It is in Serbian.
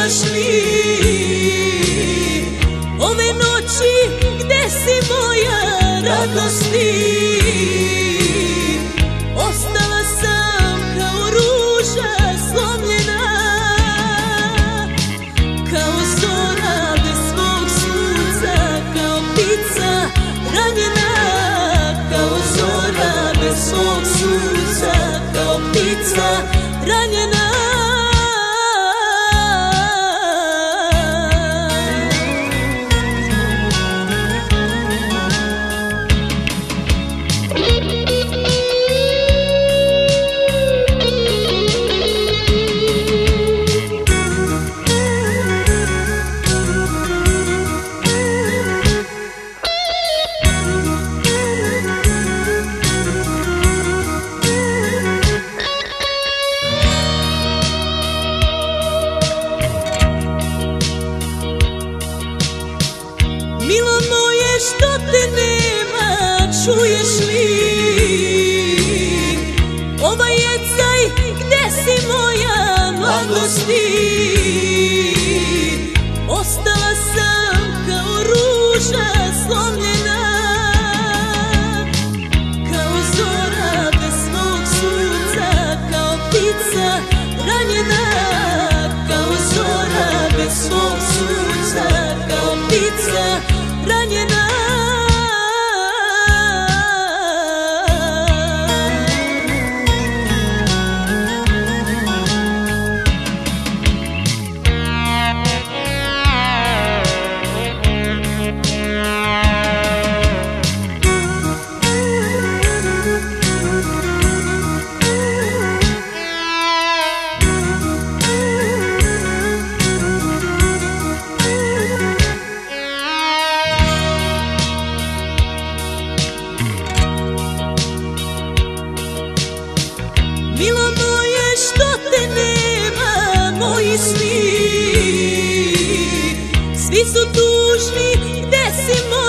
imaš li ove noći gde si moja radosti? Ostala sam kao ruža slomljena, kao zora bez svog sunca, kao ptica ranjena, kao zora bez svog sunca, kao ptica ranjena. Milo moje, što te nema, čuješ li ovaj jecaj, gde si moja mladosti? Ostala sam kao ruža slomljena, kao zora bez svog sunca, kao ptica ranjena, kao zora bez svog sunca, kao ptica ranjena. Milo moje, što te nema, moji sni svi su tužni, gde si moja